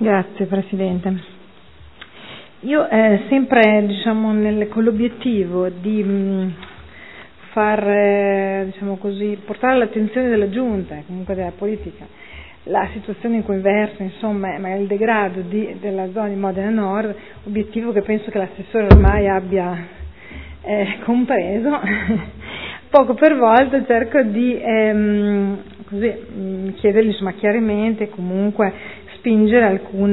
Grazie Presidente. Io sempre con l'obiettivo di portare all'attenzione della Giunta e comunque della politica la situazione in cui versa, il degrado della zona di Modena Nord, obiettivo che penso che l'assessore ormai abbia compreso. Poco per volta cerco di chiedergli chiarimenti e comunque spingere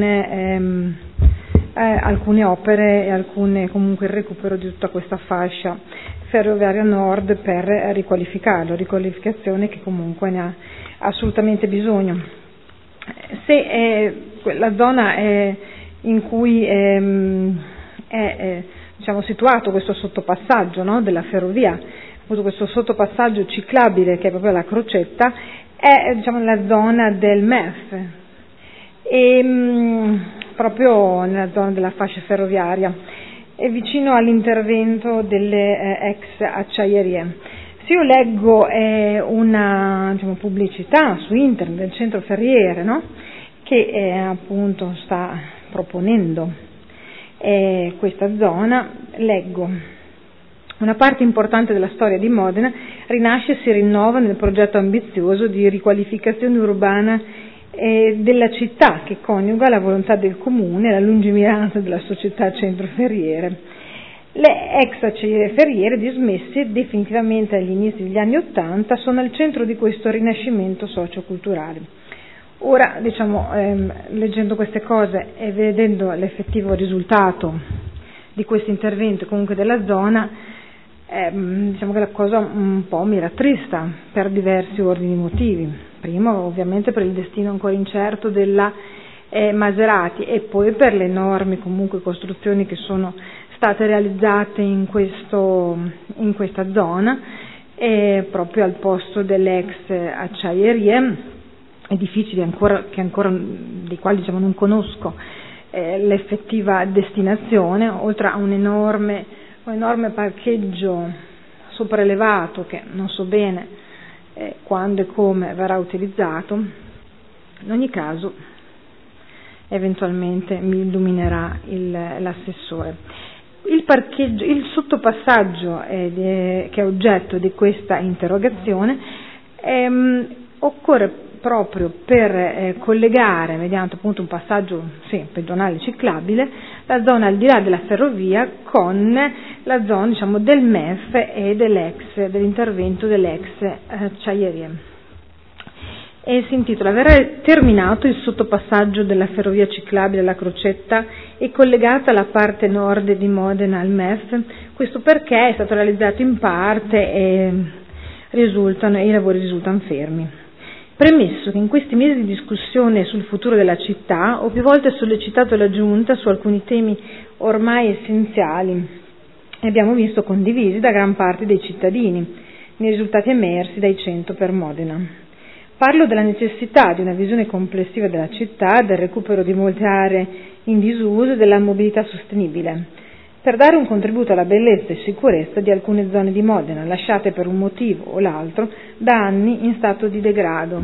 alcune opere e comunque il recupero di tutta questa fascia ferroviaria nord per riqualificazione che comunque ne ha assolutamente bisogno. Se la zona in cui è situato questo sottopassaggio, no, della ferrovia, appunto questo sottopassaggio ciclabile che è proprio la Crocetta, è la zona del MEF e proprio nella zona della fascia ferroviaria e vicino all'intervento delle ex acciaierie. Se io leggo una pubblicità su internet del centro ferriere, no, che appunto sta proponendo questa zona, leggo: una parte importante della storia di Modena rinasce e si rinnova nel progetto ambizioso di riqualificazione urbana della città, che coniuga la volontà del comune e la lungimiranza della società centroferriere. Le ex acciaierie ferriere, dismesse definitivamente agli inizi degli anni '80, sono al centro di questo rinascimento socioculturale. Ora, leggendo queste cose e vedendo l'effettivo risultato di questo intervento comunque della zona, che la cosa un po' mi rattrista per diversi ordini motivi. Primo, ovviamente, per il destino ancora incerto della Maserati e poi per le enormi comunque costruzioni che sono state realizzate in questa zona proprio al posto delle ex acciaierie, edifici dei quali non conosco l'effettiva destinazione, oltre a un enorme parcheggio sopraelevato che non so bene quando e come verrà utilizzato. In ogni caso eventualmente mi illuminerà l'assessore. Il sottopassaggio che è oggetto di questa interrogazione occorre proprio per collegare, mediante appunto un passaggio pedonale ciclabile, la zona al di là della ferrovia con la zona del MEF e dell'intervento delle ex acciaierie. E si intitola: verrà terminato il sottopassaggio della ferrovia ciclabile alla Crocetta e collegata la parte nord di Modena al MEF, questo perché è stato realizzato in parte e i lavori risultano fermi. Premesso che in questi mesi di discussione sul futuro della città ho più volte sollecitato la Giunta su alcuni temi ormai essenziali e abbiamo visto condivisi da gran parte dei cittadini nei risultati emersi dai 100 per Modena. Parlo della necessità di una visione complessiva della città, del recupero di molte aree in disuso e della mobilità sostenibile, per dare un contributo alla bellezza e sicurezza di alcune zone di Modena, lasciate per un motivo o l'altro da anni in stato di degrado.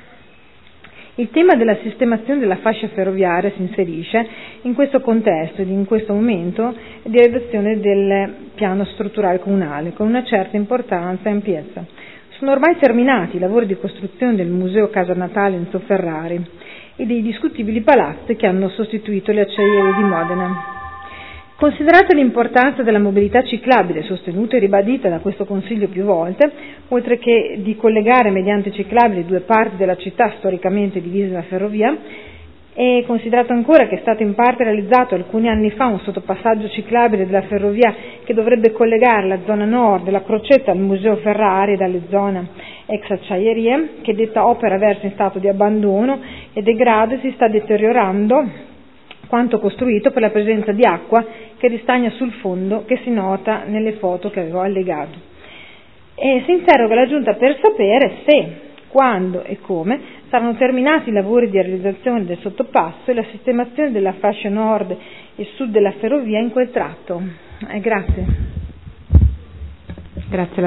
Il tema della sistemazione della fascia ferroviaria si inserisce in questo contesto ed in questo momento di redazione del piano strutturale comunale, con una certa importanza e ampiezza. Sono ormai terminati i lavori di costruzione del Museo Casa Natale Enzo Ferrari e dei discutibili palazzi che hanno sostituito le acciaierie di Modena. Considerata l'importanza della mobilità ciclabile, sostenuta e ribadita da questo Consiglio più volte, oltre che di collegare mediante ciclabili due parti della città storicamente divise da ferrovia, e considerato ancora che è stato in parte realizzato alcuni anni fa un sottopassaggio ciclabile della ferrovia che dovrebbe collegare la zona nord della Crocetta al Museo Ferrari dalle zone ex acciaierie, che detta opera versa in stato di abbandono e degrado e si sta deteriorando quanto costruito per la presenza di acqua che ristagna sul fondo, che si nota nelle foto che avevo allegato. E si interroga la Giunta per sapere se, quando e come saranno terminati i lavori di realizzazione del sottopasso e la sistemazione della fascia nord e sud della ferrovia in quel tratto. Grazie.